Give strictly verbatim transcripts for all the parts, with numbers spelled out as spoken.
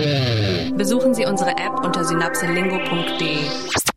Besuchen Sie unsere App unter synapselingo punkt de.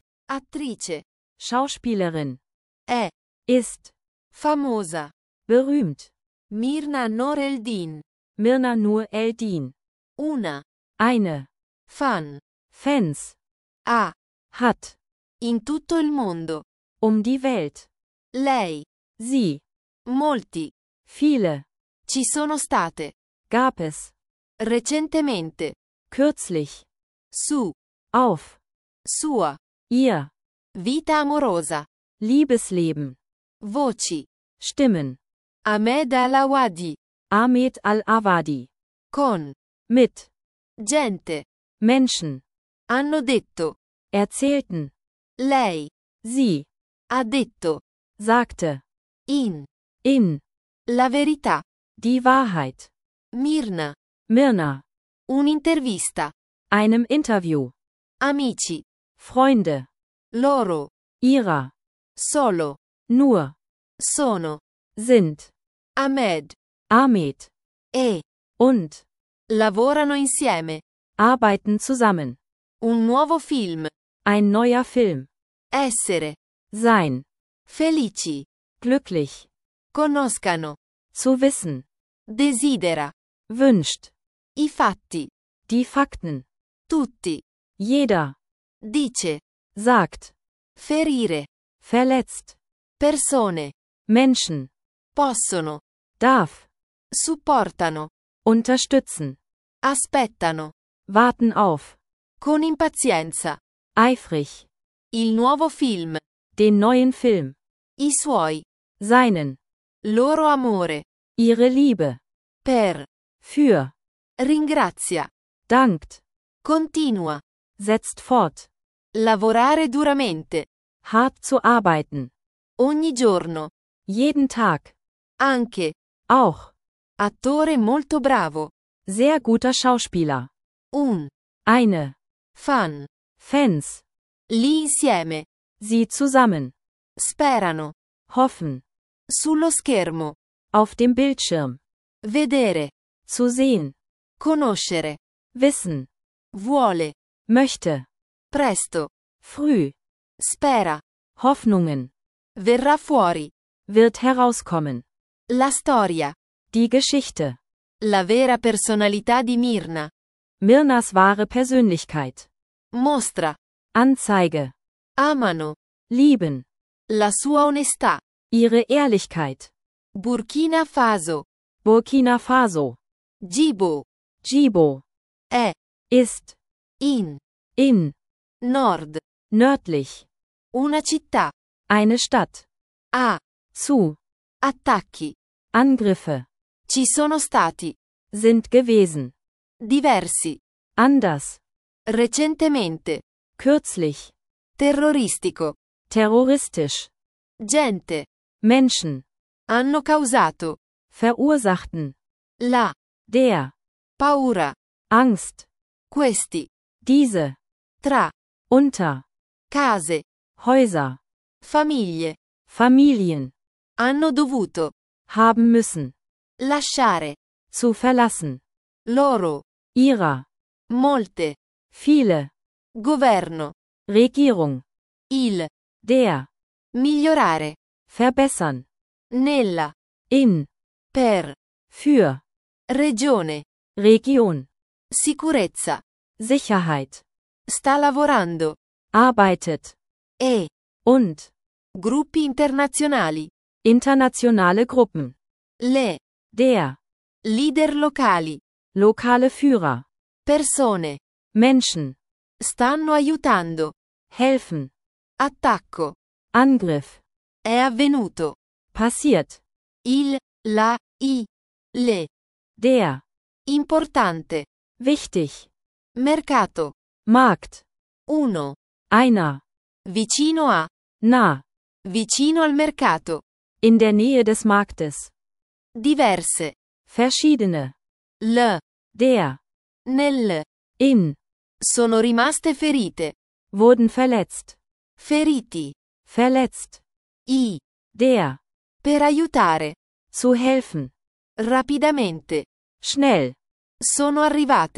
Attrice. Schauspielerin. È. Ist. Famosa. Berühmt. Mirna Noor Eldin. Mirna Noor Eldin. Una. Eine. Fan. Fans. Ha. Hat. In tutto il mondo. Um die Welt. Lei. Sie. Molti. Viele. Ci sono state. Gab es. Recentemente. Kürzlich. Su. Auf. Sua. Ihr. Vita amorosa. Liebesleben. Voci. Stimmen. Ahmed Al-Awadi. Ahmed Al-Awadi. Con. Mit. Gente. Menschen. Hanno detto. Erzählten. Lei. Sie. Ha detto. Sagte. In. In. La verità. Die Wahrheit. Mirna. Mirna. Un'intervista. Einem Interview. Amici. Freunde. Loro. Ihrer. Solo. Nur. Sono. Sind. Ahmed. Ahmed. E. Und. Lavorano insieme. Arbeiten zusammen. Un nuovo film. Ein neuer Film. Essere. Sein. Felici. Glücklich. Conoscano. Zu wissen. Desidera. Wünscht. I fatti. Die Fakten. Tutti. Jeder. Dice. Sagt. Ferire. Verletzt. Persone. Menschen. Possono. Darf. Supportano. Unterstützen. Aspettano. Warten auf. Con impazienza. Eifrig. Il nuovo film. Den neuen Film. I suoi. Seinen. Loro amore. Ihre Liebe. Per. Für. Ringrazia. Dankt. Continua. Setzt fort. Lavorare duramente. Hart zu arbeiten. Ogni giorno. Jeden Tag. Anche. Auch. Attore molto bravo. Sehr guter Schauspieler. Un. Eine. Fan. Fans. Lì insieme. Sie zusammen. Sperano. Hoffen. Sullo schermo. Auf dem Bildschirm. Vedere. Zu sehen. Conoscere. Wissen. Vuole. Möchte. Presto. Früh. Spera. Hoffnungen. Verrà fuori. Wird herauskommen. La storia. Die Geschichte. La vera personalità di Mirna. Mirnas wahre Persönlichkeit. Mostra. Anzeige. Amano. Lieben. La sua onestà. Ihre Ehrlichkeit. Burkina Faso. Burkina Faso. Djibo. Djibo. È. Ist. In. In. Nord. Nördlich. Una città. Eine Stadt. Ha. Zu. Attacchi. Angriffe. Ci sono stati. Sind gewesen. Diversi. Anders. Recentemente. Kürzlich. Terroristico. Terroristisch. Gente. Menschen. Hanno causato. Verursachten. La. Der. Paura. Angst. Questi. Diese. Tra. Unter. Case. Häuser. Famiglie. Familien. Hanno dovuto. Haben müssen. Lasciare. Zu verlassen. Loro. Ihrer. Molte. Viele. Governo. Regierung. Il. Der. Migliorare. Verbessern. Nella. In. Per. Für. Regione. Region. Sicurezza. Sicherheit. Sta lavorando. Arbeitet. E. Und. Gruppi internazionali. Internationale Gruppen. Le. Der. Leader locali. Lokale Führer. Persone. Menschen. Stanno aiutando. Helfen. Attacco. Angriff. È avvenuto. Passiert. Il. La. I. Le. Der. Importante. Wichtig. Mercato. Markt. Uno. Einer. Vicino a. Nah. Vicino al mercato. In der Nähe des Marktes. Diverse. Verschiedene. L. Der. Nel. In. Sono rimaste ferite. Wurden verletzt. Feriti. Verletzt. I. Der. Per aiutare. Zu helfen. Rapidamente. Schnell. Sono arrivate.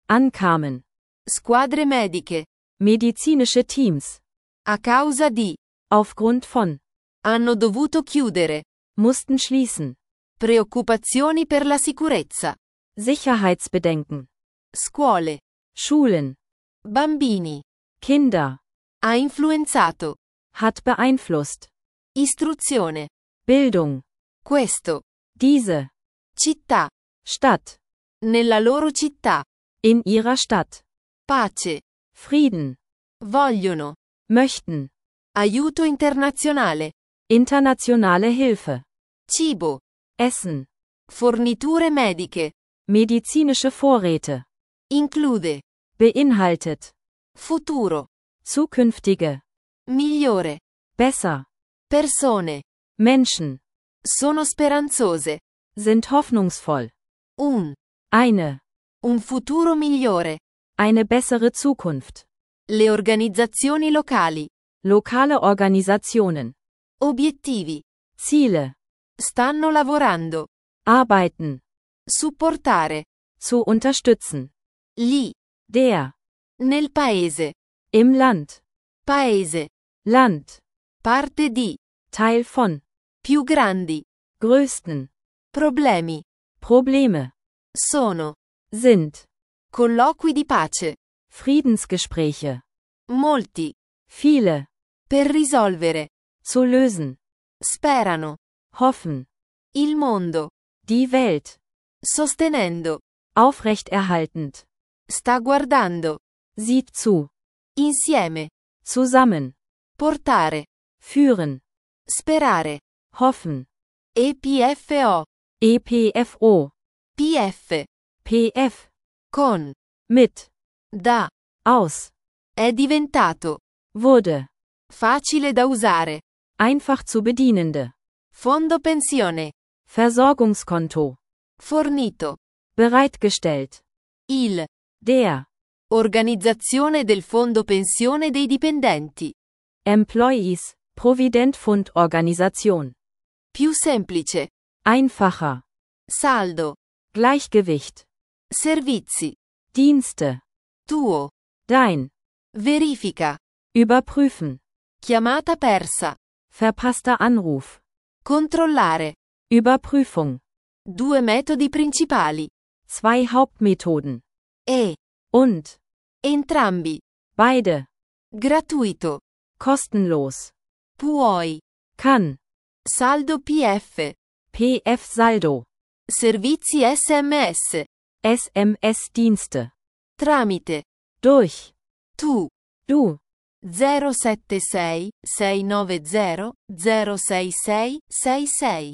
ankamen. Squadre mediche. Medizinische Teams. A causa di. Aufgrund von. Hanno dovuto chiudere. Mussten schließen. Preoccupazioni per la sicurezza. Sicherheitsbedenken. Scuole. Schulen. Bambini. Kinder. Ha influenzato. Hat beeinflusst. Istruzione. Bildung. Questo. Diese. Città. Stadt. Nella loro città. In ihrer Stadt. Pace. Frieden. Vogliono. Möchten. Aiuto internazionale. Internationale Hilfe. Cibo. Essen. Forniture mediche. Medizinische Vorräte. Include. Beinhaltet. Futuro. Zukünftige. Migliore. Besser. Persone. Menschen. Sono speranzose. Sind hoffnungsvoll. Un. Eine. Un futuro migliore. Eine bessere Zukunft. Le organizzazioni locali. Lokale Organisationen. Obiettivi. Ziele. Stanno lavorando. Arbeiten. Supportare. Zu unterstützen. Gli. Der. Nel paese. Im Land. Paese. Land. Parte di. Teil von. Più grandi. Größten. Problemi. Probleme. Sono. Sind. Colloqui di pace. Friedensgespräche. Molti. Viele. Per risolvere. Zu lösen. Sperano. Hoffen. Il mondo. Die Welt. Sostenendo. Aufrechterhaltend. Sta guardando. Sieht zu. Insieme. Zusammen. Portare. Führen. Sperare. Hoffen. E P F O. E P F O. P F. P F. Con. Mit. Da. Aus. È diventato. Wurde. Facile da usare. Einfach zu bedienende. Fondo pensione. Versorgungskonto. Fornito. Bereitgestellt. Il. Der. Organizzazione del fondo pensione dei dipendenti. Employees. Provident-Fund Organisation. Più semplice. Einfacher. Saldo. Gleichgewicht. Servizi. Dienste. Tuo. Dein. Verifica. Überprüfen. Chiamata persa. Verpasster Anruf. Controllare. Überprüfung. Due metodi principali. Zwei Hauptmethoden. E. Und. Entrambi. Beide. Gratuito. Kostenlos. Puoi. Kann. Saldo P F. P F Saldo. Servizi S M S. S M S-Dienste. Tramite. Durch. Tu. Du. zero sette sei sei nove zero zero sei sei sei sei.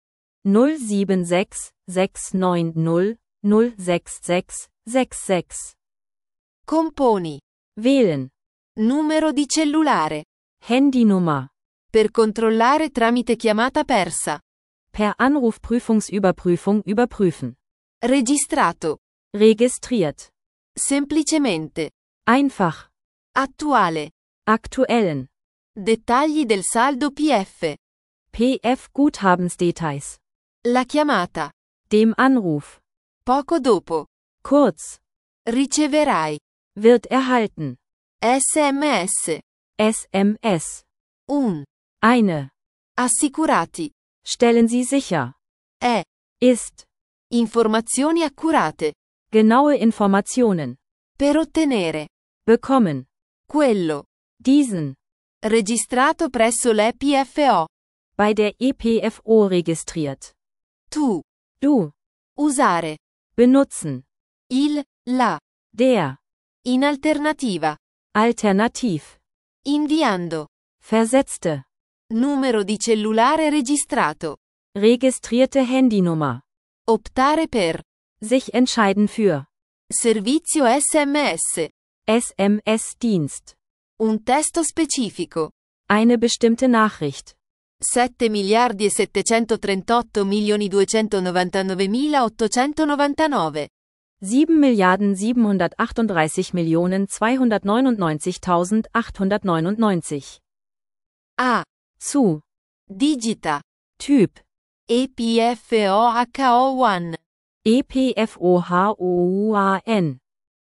null sieben sechs sechs neun null null sechs sechs sechs sechs. Componi. Wählen. Numero di cellulare. Handynummer. Per controllare tramite chiamata persa. Per Anrufprüfungsüberprüfung überprüfen. Registrato. Registriert. Semplicemente. Einfach. Attuale. Aktuellen. Dettagli del saldo P F. P F Guthabensdetails. La chiamata. Dem Anruf. Poco dopo. Kurz. Riceverai. Wird erhalten. S M S. S M S. Un. Eine. Assicurati. Stellen Sie sicher. È. Ist. Informazioni accurate. Genaue Informationen. Per ottenere. Bekommen. Quello. Diesen. Registrato presso l'E P F O. Bei der E P F O registriert. Tu. Du. Usare. Benutzen. Il. La. Der. In alternativa. Alternativ. Inviando. Versetzte. Numero di cellulare registrato. Registrierte Handynummer. Optare per. Sich entscheiden für. Servizio S M S. S M S-Dienst. Un testo specifico. Eine bestimmte Nachricht. sette miliardi e settecentotrentotto milioni duecentonovantanove mila ottocentonovantanove. sieben Milliarden siebenhundertachtunddreißig Millionen zweihundertneunundneunzigtausendachthundertneunundneunzig. A. Zu. Digita. Typ. E P F O H O uno. E P F O H O U A N.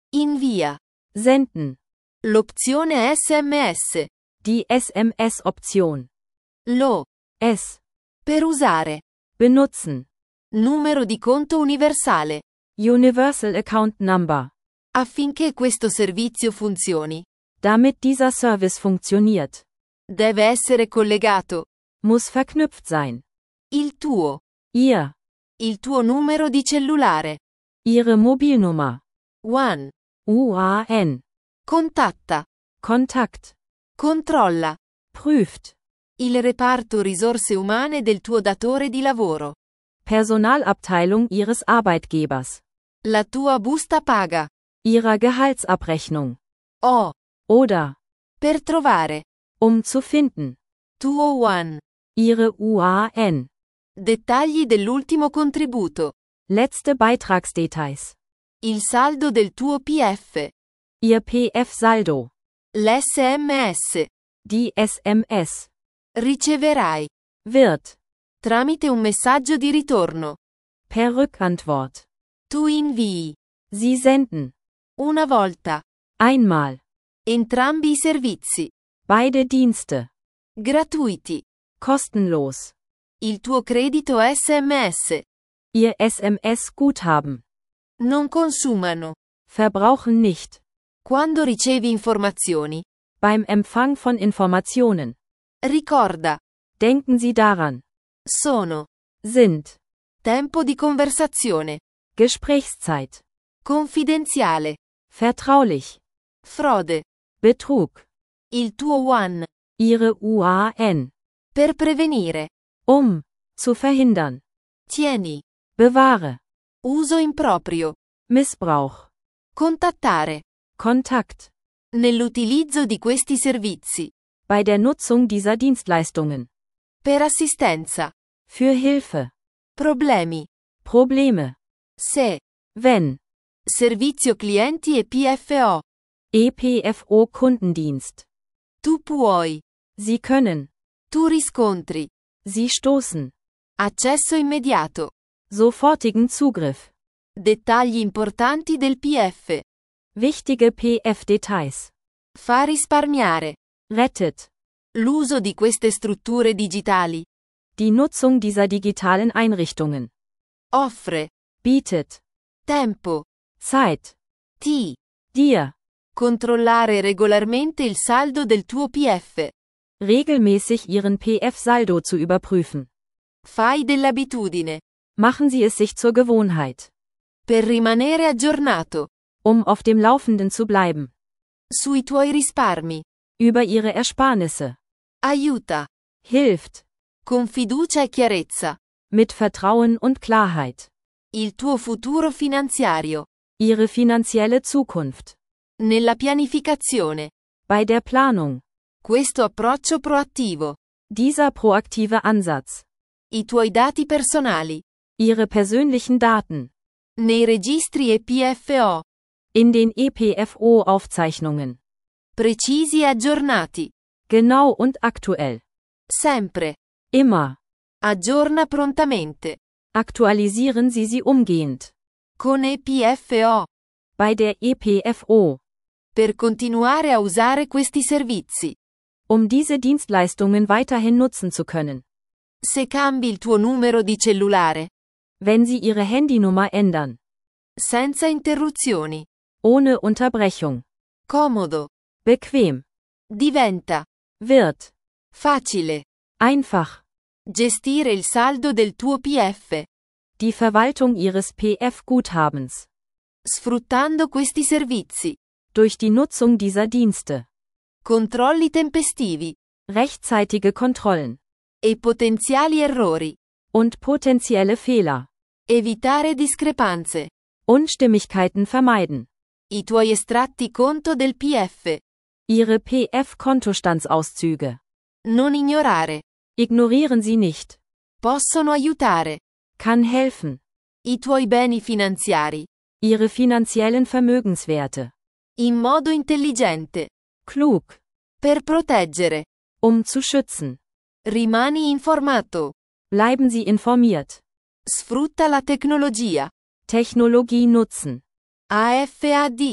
Invia. Senden. L'opzione S M S. Die S M S-Option. Lo. S. Per usare. Benutzen. Numero di conto universale. Universal Account Number. Affinché questo servizio funzioni, Damit dieser Service funktioniert, deve essere collegato. muss verknüpft sein. Il tuo. Ihr. Il tuo numero di cellulare. Ihre Mobilnummer. One. U A N. Contatta. Kontakt. Controlla. Prüft. Il reparto risorse umane del tuo datore di lavoro. Personalabteilung Ihres Arbeitgebers. La tua busta paga. Ihrer Gehaltsabrechnung. O. Oder. Per trovare. Um zu finden. Tuo One. Ihre U A N. Dettagli dell'ultimo contributo. Letzte Beitragsdetails. Il saldo del tuo P F. Ihr P F-Saldo. L'S M S. Die S M S. Riceverai. Wird. Tramite un messaggio di ritorno. Per Rückantwort. Tu invii. Sie senden. Una volta. Einmal. Entrambi i servizi. Beide Dienste. Gratuiti. Kostenlos. Il tuo credito S M S. Ihr S M S-Guthaben. Non consumano. Verbrauchen nicht. Quando ricevi informazioni. Beim Empfang von Informationen. Ricorda. Denken Sie daran. Sono. Sind. Tempo di conversazione. Gesprächszeit. Confidenziale. Vertraulich. Frode. Betrug. Il tuo One. Ihre U A N. Per prevenire. Um. Zu verhindern. Tieni. Bewahre. Uso improprio. Missbrauch. Contattare. Kontakt. Nell'utilizzo di questi servizi. Bei der Nutzung dieser Dienstleistungen. Per assistenza. Für Hilfe. Problemi. Probleme. Se. Wenn. Servizio clienti e P F O. E P F O Kundendienst. Tu puoi. Sie können. Tu riscontri. Sie stoßen. Accesso immediato. Sofortigen Zugriff. Dettagli importanti del P F. Wichtige P F-Details. Fa risparmiare. Rettet. L'uso di queste strutture digitali. Die Nutzung dieser digitalen Einrichtungen. Offre. Bietet. Tempo. Zeit. Ti. Dir. Controllare regolarmente il saldo del tuo P F. Regelmäßig Ihren P F-Saldo zu überprüfen. Fai dell'abitudine. Machen Sie es sich zur Gewohnheit. Per rimanere aggiornato. Um auf dem Laufenden zu bleiben. Sui tuoi risparmi. Über Ihre Ersparnisse. Aiuta. Hilft. Con fiducia e chiarezza. Mit Vertrauen und Klarheit. Il tuo futuro finanziario. Ihre finanzielle Zukunft. Nella pianificazione. Bei der Planung. Questo approccio proattivo. Dieser proaktive Ansatz. I tuoi dati personali. Ihre persönlichen Daten. Nei registri E P F O. In den E P F O-Aufzeichnungen. Precisi e aggiornati. Genau und aktuell. Sempre. Immer. Aggiorna prontamente. Aktualisieren Sie sie umgehend. Con E P F O. Bei der E P F O. Per continuare a usare questi servizi. Um diese Dienstleistungen weiterhin nutzen zu können. Se cambi il tuo numero di cellulare. Wenn Sie Ihre Handynummer ändern. Senza interruzioni. Ohne Unterbrechung. Comodo. Bequem. Diventa. Wird. Facile. Einfach. Gestire il saldo del tuo P F. Die Verwaltung Ihres P F-Guthabens. Sfruttando questi servizi. Durch die Nutzung dieser Dienste. Controlli tempestivi. Rechtzeitige Kontrollen. E potenziali errori. Und potenzielle Fehler. Evitare discrepanze. Unstimmigkeiten vermeiden. I tuoi estratti conto del P F. Ihre P F-Kontostandsauszüge. Non ignorare. Ignorieren Sie nicht. Possono aiutare. Kann helfen. I tuoi beni finanziari. Ihre finanziellen Vermögenswerte. In modo intelligente. Klug. Per proteggere. Um zu schützen. Rimani informato. Bleiben Sie informiert. Sfrutta la tecnologia. Technologie nutzen. A F A D.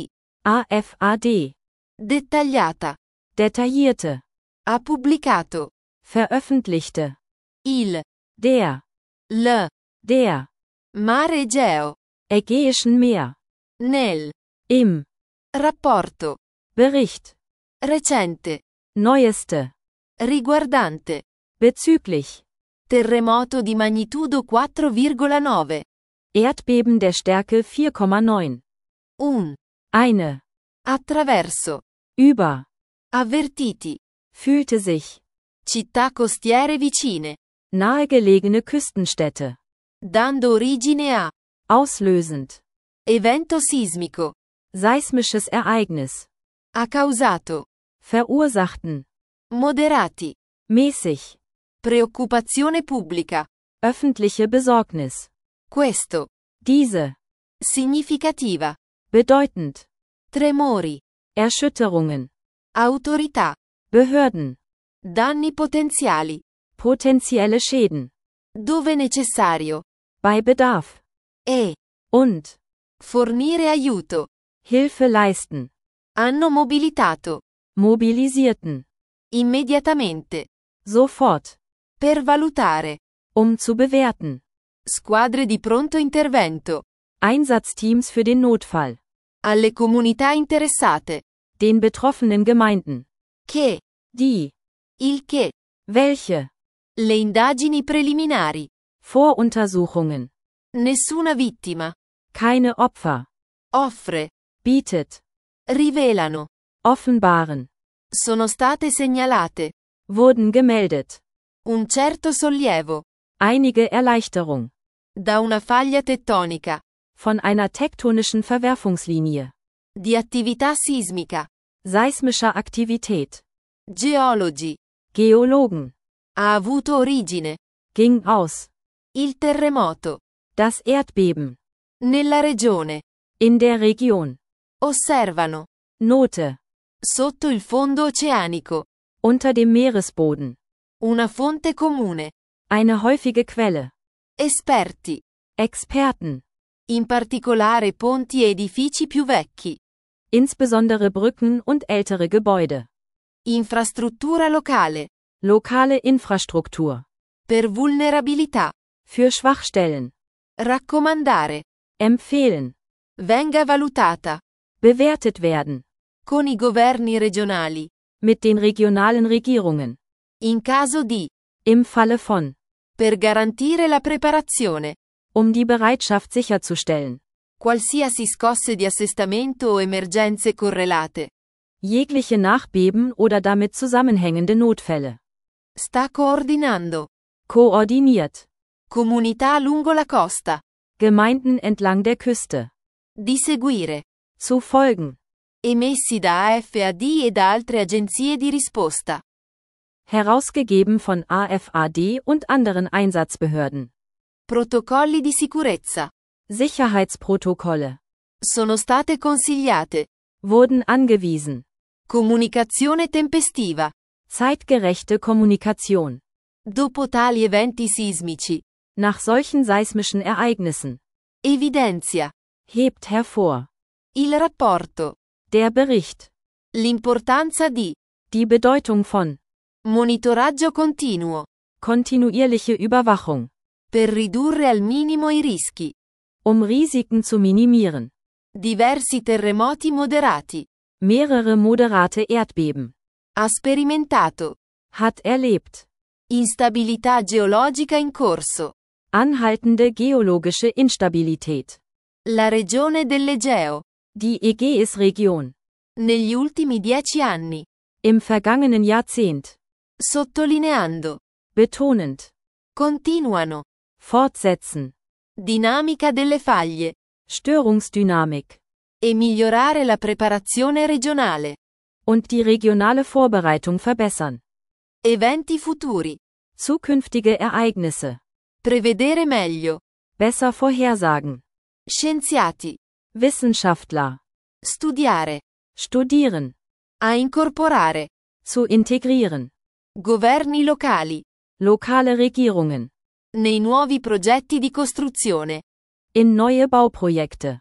A F A D. Dettagliata. Detaillierte. Ha pubblicato. Veröffentlichte. Il. Der. L. Der. Mare Egeo. Ägäischen Meer. Nel. Im. Rapporto. Bericht. Recente. Neueste. Riguardante. Bezüglich. Terremoto di magnitudo quattro virgola nove. Erdbeben der Stärke vier Komma neun. Un. Eine. Attraverso. Über. Avvertiti. Fühlte sich. Città costiere vicine. Nahegelegene Küstenstädte. Dando origine a. Auslösend. Evento sismico. Seismisches Ereignis. Ha causato. Verursachten. Moderati. Mäßig. Preoccupazione pubblica. Öffentliche Besorgnis. Questo. Diese. Significativa. Bedeutend. Tremori. Erschütterungen. Autorità. Behörden. Danni potenziali. Potenzielle Schäden. Dove necessario. Bei Bedarf. E. Und. Fornire aiuto. Hilfe leisten. Hanno mobilitato. Mobilisierten. Immediatamente. Sofort. Per valutare. Um zu bewerten. Squadre di pronto intervento. Einsatzteams für den Notfall. Alle comunità interessate. Den betroffenen Gemeinden. Che. Die. Il che. Welche. Le indagini preliminari. Voruntersuchungen. Nessuna vittima. Keine Opfer. Offre. Bietet. Rivelano. Offenbaren. Sono state segnalate. Wurden gemeldet. Un certo sollievo. Einige Erleichterung. Da una faglia tettonica. Von einer tektonischen Verwerfungslinie. Di attività sismica. Seismischer Aktivität. Geologi. Geologen. Ha avuto origine. Ging aus. Il terremoto. Das Erdbeben. Nella regione. In der Region. Osservano. Note. Sotto il fondo oceanico. Unter dem Meeresboden. Una fonte comune. Eine häufige Quelle. Esperti. Experten. In particolare ponti e edifici più vecchi. Insbesondere Brücken und ältere Gebäude. Infrastruttura locale. Lokale Infrastruktur. Per vulnerabilità. Für Schwachstellen. Raccomandare. Empfehlen. Venga valutata. Bewertet werden. Con i governi regionali. Mit den regionalen Regierungen. In caso di. Im Falle von. Per garantire la preparazione. Um die Bereitschaft sicherzustellen. Qualsiasi scosse di assestamento o emergenze correlate. Jegliche Nachbeben oder damit zusammenhängende Notfälle. Sta coordinando. Koordiniert. Comunità lungo la costa. Gemeinden entlang der Küste. Di seguire. Zu folgen. Emessi da A F A D e da altre agenzie di risposta. Herausgegeben von A F A D und anderen Einsatzbehörden. Protocolli di sicurezza. Sicherheitsprotokolle. Sono state consigliate. Wurden angewiesen. Comunicazione tempestiva. Zeitgerechte Kommunikation. Dopo tali eventi sismici. Nach solchen seismischen Ereignissen. Evidenzia. Hebt hervor. Il rapporto. Der Bericht. L'importanza di. Die Bedeutung von. Monitoraggio continuo. Kontinuierliche Überwachung. Per ridurre al minimo i rischi. Um Risiken zu minimieren. Diversi terremoti moderati. Mehrere moderate Erdbeben. Ha sperimentato. Hat erlebt. Instabilità geologica in corso. Anhaltende geologische Instabilität. La regione dell'Egeo. Die Ägäisregion. Negli ultimi dieci anni. Im vergangenen Jahrzehnt. Sottolineando. Betonend. Continuano. Fortsetzen. Dinamica delle faglie. Störungsdynamik. E migliorare la preparazione regionale. Und die regionale Vorbereitung verbessern. Eventi futuri. Zukünftige Ereignisse. Prevedere meglio. Besser vorhersagen. Scienziati. Wissenschaftler. Studiare. Studieren. A incorporare. Zu integrieren. Governi locali. Lokale Regierungen. Nei nuovi progetti di costruzione. In neue Bauprojekte.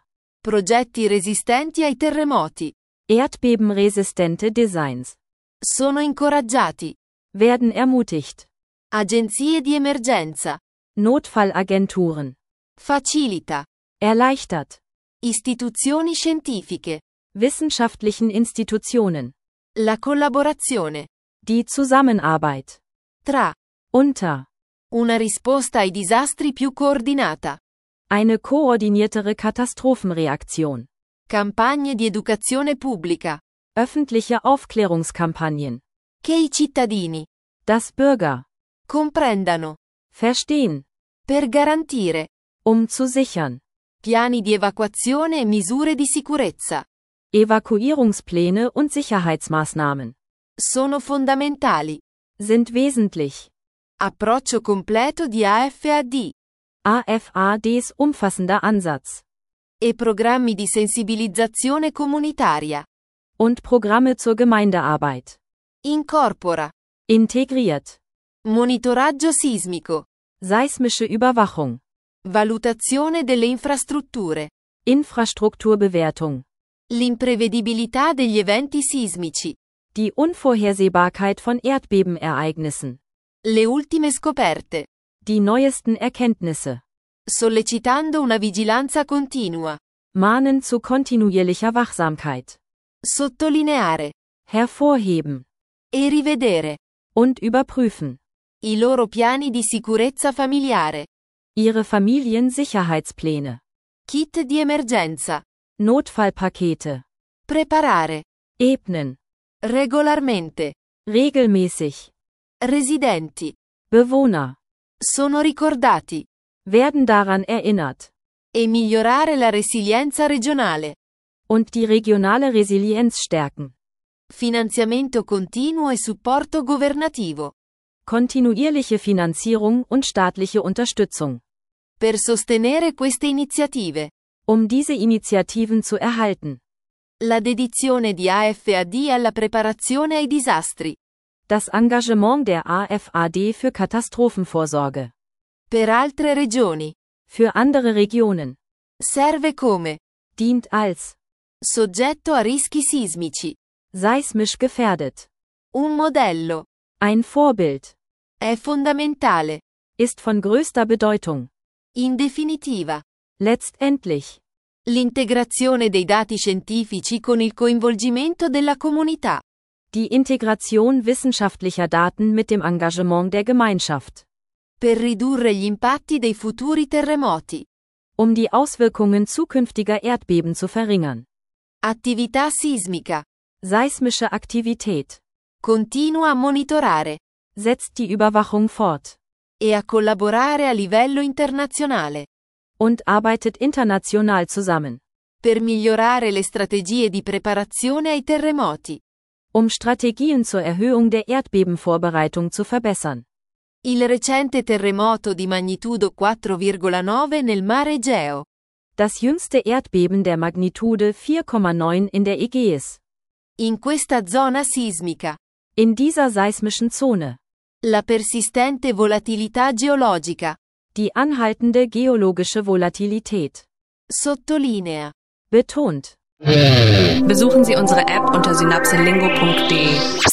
Progetti resistenti ai terremoti. Erdbebenresistente Designs. Sono incoraggiati. Werden ermutigt. Agenzie di emergenza. Notfallagenturen. Facilita. Erleichtert. Istituzioni scientifiche. Wissenschaftlichen Institutionen. La collaborazione. Die Zusammenarbeit. Tra. Unter. Una risposta ai disastri più coordinata. Eine koordiniertere Katastrophenreaktion. Campagne di educazione pubblica. Öffentliche Aufklärungskampagnen. Che i cittadini. Das Bürger. Comprendano. Verstehen. Per garantire. Um zu sichern. Piani di evacuazione e misure di sicurezza. Evakuierungspläne und Sicherheitsmaßnahmen. Sono fondamentali. Sind wesentlich. Approccio completo di A F A D. A F A Ds umfassender Ansatz. E programmi di sensibilizzazione comunitaria. Und Programme zur Gemeindearbeit. Incorpora. Integriert. Monitoraggio sismico. Seismische Überwachung. Valutazione delle infrastrutture. Infrastrukturbewertung. L'imprevedibilità degli eventi sismici. Die Unvorhersehbarkeit von Erdbebenereignissen. Le ultime scoperte. Die neuesten Erkenntnisse. Sollecitando una vigilanza continua. Mahnen zu kontinuierlicher Wachsamkeit. Sottolineare. Hervorheben. E rivedere. Und überprüfen. I loro piani di sicurezza familiare. Ihre Familiensicherheitspläne. Kit di emergenza. Notfallpakete. Preparare. Ebnen. Regolarmente. Regelmäßig. Residenti. Bewohner. Sono ricordati. Werden daran erinnert. E migliorare la resilienza regionale. Und die regionale Resilienz stärken. Finanziamento continuo e supporto governativo. Kontinuierliche Finanzierung und staatliche Unterstützung. Per sostenere queste iniziative. Um diese Initiativen zu erhalten. La dedizione di A F A D alla preparazione ai disastri. Das Engagement der A F A D für Katastrophenvorsorge. Per altre regioni. Für andere Regionen. Serve come. Dient als. Soggetto a rischi sismici. Seismisch gefährdet. Un modello. Ein Vorbild. È fondamentale. Ist von größter Bedeutung. In definitiva. Letztendlich. L'integrazione dei dati scientifici con il coinvolgimento della comunità. Die Integration wissenschaftlicher Daten mit dem Engagement der Gemeinschaft. Per ridurre gli impatti dei futuri terremoti. Um die Auswirkungen zukünftiger Erdbeben zu verringern. Attività sismica. Seismische Aktivität. Continua a monitorare. Setzt die Überwachung fort. E a collaborare a livello internazionale. Und arbeitet international zusammen. Per migliorare le strategie di preparazione ai terremoti. Um Strategien zur Erhöhung der Erdbebenvorbereitung zu verbessern. Il recente terremoto di magnitudo quattro virgola nove nel Mar Egeo. Das jüngste Erdbeben der Magnitude vier Komma neun in der Ägäis. In questa zona sismica. In dieser seismischen Zone. La persistente volatilità geologica. Die anhaltende geologische Volatilität. Sottolinea. Betont. Besuchen Sie unsere App unter synapselingo punkt de.